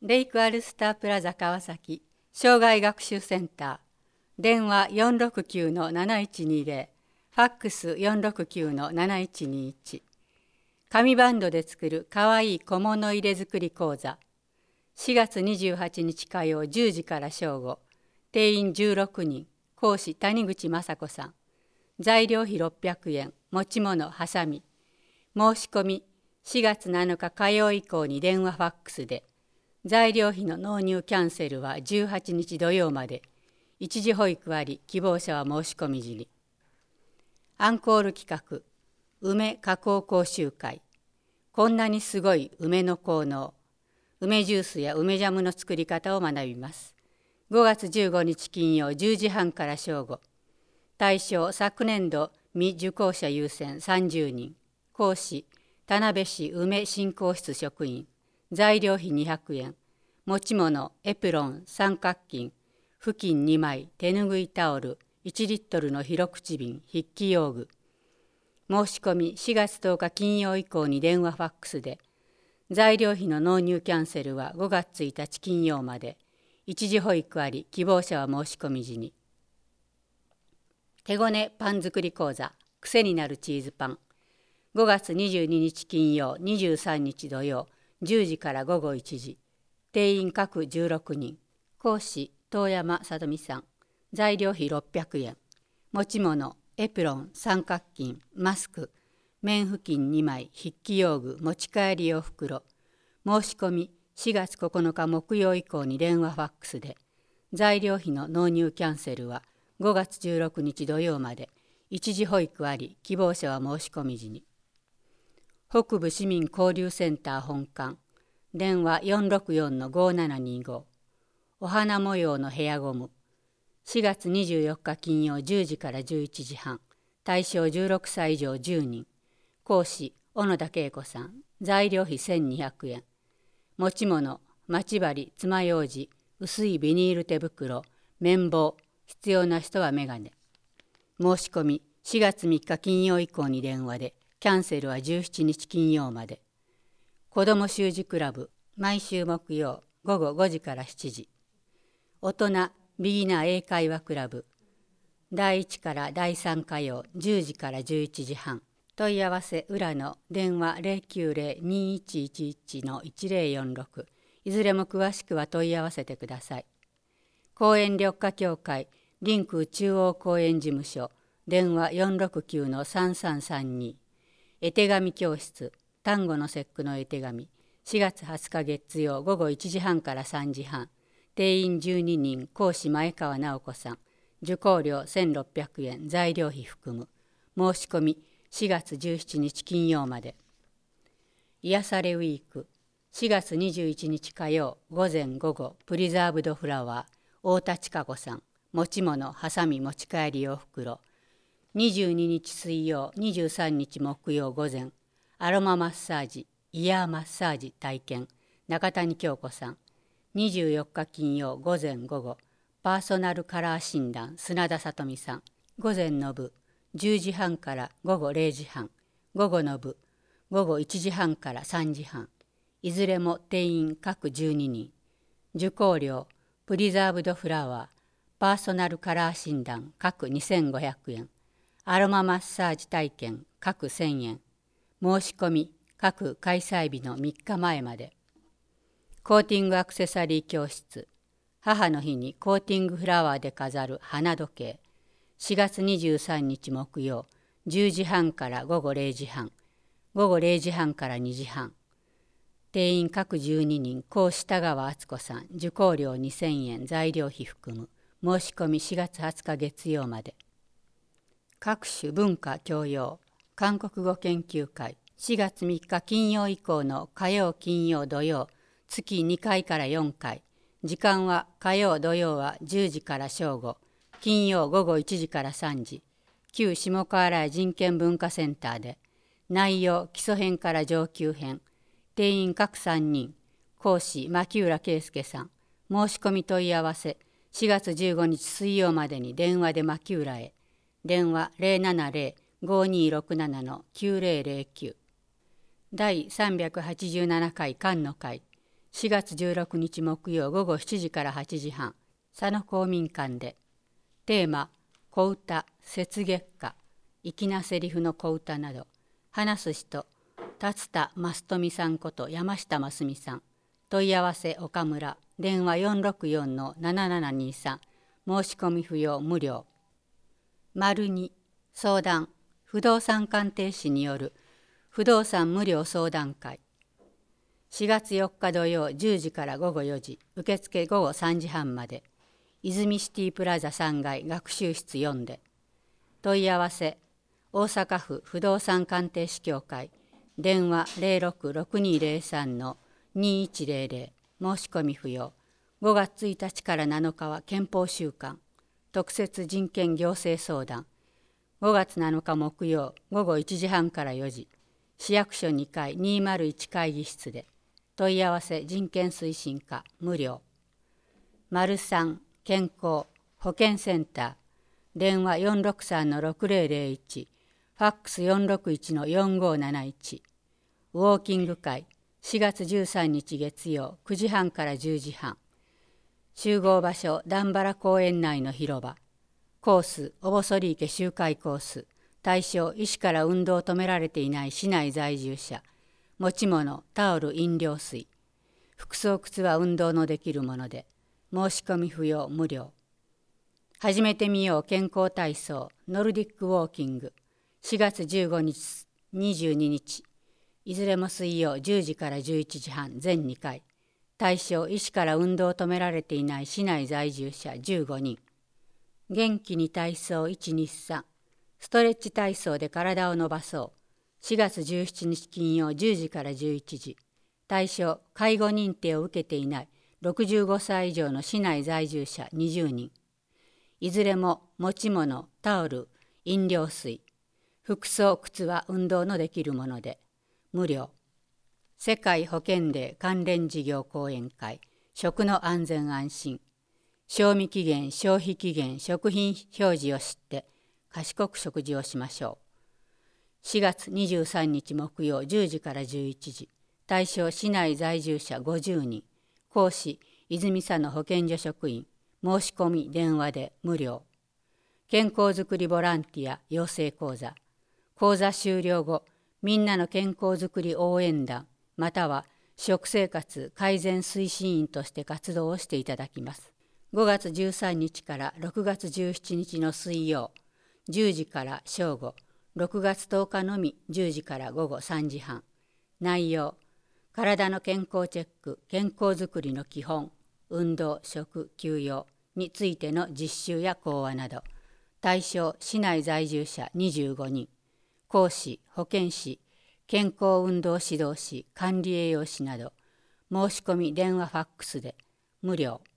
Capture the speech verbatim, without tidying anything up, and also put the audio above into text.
レイクアルスタープラザ川崎障害学習センター、電話 よんろくきゅうのなないちにぜろ、ファックス よんろくきゅうのなないちにいち。紙バンドで作るかわいい小物入れ作り講座。しがつにじゅうはちにち火曜じゅうじから正午。定員じゅうろくにん。講師谷口雅子さん。材料費ろっぴゃくえん。持ち物はさみ。申し込みしがつなのか火曜以降に電話ファックスで。材料費の納入キャンセルはじゅうはちにち土曜まで。一時保育あり、希望者は申し込み時に。アンコール企画、梅加工講習会。こんなにすごい梅の効能。梅ジュースや梅ジャムの作り方を学びます。ごがつじゅうごにち金曜じゅうじはんから正午。対象昨年度未受講者優先さんじゅうにん。講師田辺市梅振興室職員。材料費にひゃくえん。持ち物エプロン、三角巾、布巾にまい、手ぬぐいタオル、いちリットルの広口瓶、筆記用具。申し込みしがつとおか金曜以降に電話ファックスで。材料費の納入キャンセルはごがつついたち金曜まで。一時保育あり、希望者は申し込み時に。手ごねパン作り講座、癖になるチーズパン。ごがつにじゅうににち金曜、にじゅうさんにち土曜、じゅうじからごごいちじ。定員各じゅうろくにん。講師遠山さとみさん。材料費ろっぴゃくえん。持ち物エプロン、三角巾、マスク、綿布巾にまい、筆記用具、持ち帰り用袋。申し込みしがつここのか木曜以降に電話ファックスで。材料費の納入キャンセルはごがつじゅうろくにち土曜まで。一時保育あり、希望者は申し込み時に。北部市民交流センター本館。電話 よんろくよんのごななにご。お花模様のヘアゴム。しがつにじゅうよっか金曜じゅうじからじゅういちじはん。対象じゅうろくさい以上じゅうにん。講師小野田恵子さん。材料費せんにひゃくえん。持ち物待ち針、爪楊枝、薄いビニール手袋、綿棒。必要な人はメガネ。申し込みしがつみっか金曜以降に電話で。キャンセルはじゅうしちにち金曜まで。子ども習字クラブ、毎週木曜ごごごじからしちじ。大人ビギナー英会話クラブ、だいいちからだいさん火曜じゅうじからじゅういちじはん。問い合わせ裏の電話 ゼロきゅうゼロ にいちいちいち のいちゼロよんろく。いずれも詳しくは問い合わせてください。公園緑化協会リンク中央公園事務所、電話 よんろくきゅうのさんさんさんに。絵手紙教室、端午の節句の絵手紙。しがつはつか月曜ごごいちじはんからさんじはん。定員じゅうににん。講師前川直子さん。受講料せんろっぴゃくえん。材料費含む。申し込みしがつじゅうしちにち金曜まで。癒されウィーク。しがつにじゅういちにち火曜午前午後プリザーブドフラワー太田千佳子さん。持ち物はさみ持ち帰り用袋。にじゅうににち水曜にじゅうさんにち木曜午前アロママッサージイヤーマッサージ体験中谷京子さん。にじゅうよっか金曜午前午後パーソナルカラー診断砂田さとみさん。午前の部じゅうじはんからごごれいじはん。午後の部ごごいちじはんからさんじはん。いずれも定員各じゅうににん。受講料プリザーブドフラワーパーソナルカラー診断各にせんごひゃくえん。アロママッサージ体験各せんえん。申し込み各開催日のみっかまえまで。コーティングアクセサリー教室。母の日にコーティングフラワーで飾る花時計。しがつにじゅうさんにち木曜じゅうじはんからごごれいじはん。ごごれいじはんからにじはん。定員各じゅうににん。講師田川敦子さん。受講料にせんえん。材料費含む。申し込みしがつはつか月曜まで。各種文化教養韓国語研究会。しがつみっか金曜以降の火曜金曜土曜月にかいからよんかい。時間は火曜土曜はじゅうじから正午、金曜午後いちじからさんじ。旧下河原人権文化センターで。内容基礎編から上級編。定員各さんにん。講師牧浦圭介さん。申し込み問い合わせしがつじゅうごにち水曜までに電話で牧浦へ。電話 ゼロななゼロ ごにーろくなな きゅうゼロゼロきゅう。だいさんびゃくはちじゅうななかい菅の会。 しがつじゅうろくにち木曜午後しちじからはちじはん、佐野公民館で。テーマ、小歌、雪月花、粋なセリフの小歌など。話す人、達田増富さんこと山下真澄さん。問い合わせ岡村、電話 よんろくよんのななななにさん、申し込み不要無料。丸に、相談、不動産鑑定士による不動産無料相談会。しがつよっか土曜じゅうじからごごよじ、受付午後さんじはんまで。泉シティプラザさんがい学習室よんで。問い合わせ、大阪府不動産鑑定士協会、電話 ゼロろくろくにゼロさんのにいちゼロゼロ、申し込み不要。ごがつついたちからなのかは憲法週間、特設人権行政相談。ごがつなのか木曜午後いちじはんからよじ、市役所にかいにひゃくいち会議室で。問い合わせ人権推進課無料。丸さん健康保健センター、電話 よんろくさんのろくゼロゼロいち、ファックス よんろくいちのよんごなないち。ウォーキング会、しがつじゅうさんにち月曜くじはんからじゅうじはん。集合場所段原公園内の広場。コースおぼそり池周回コース。対象医師から運動を止められていない市内在住者。持ち物タオル飲料水。服装靴は運動のできるもので。申し込み不要無料。始めてみよう健康体操ノルディックウォーキング。しがつじゅうごにちにじゅうににち、いずれも水曜じゅうじからじゅういちじはん全にかい。対象医師から運動を止められていない市内在住者じゅうごにん。元気に体操いちにさん、ストレッチ体操で体を伸ばそう。しがつじゅうしちにち金曜じゅうじからじゅういちじ。対象介護認定を受けていないろくじゅうごさい以上の市内在住者にじゅうにん。いずれも持ち物タオル飲料水、服装靴は運動のできるもので無料。世界保健デー関連事業講演会、食の安全安心。賞味期限消費期限食品表示を知って賢く食事をしましょう。しがつにじゅうさんにち木曜じゅうじからじゅういちじ。対象市内在住者ごじゅうにん。講師泉佐野保健所職員。申し込み電話で無料。健康づくりボランティア養成講座。講座終了後、みんなの健康づくり応援団または食生活改善推進員として活動をしていただきます。ごがつじゅうさんにちからろくがつじゅうしちにちの水曜じゅうじから正午、ろくがつとおかのみじゅうじから午後さんじはん。内容、体の健康チェック、健康づくりの基本、運動、食、休養についての実習や講話など。対象市内在住者にじゅうごにん。講師、保健師、健康運動指導士、管理栄養士など。申し込み電話ファックスで無料。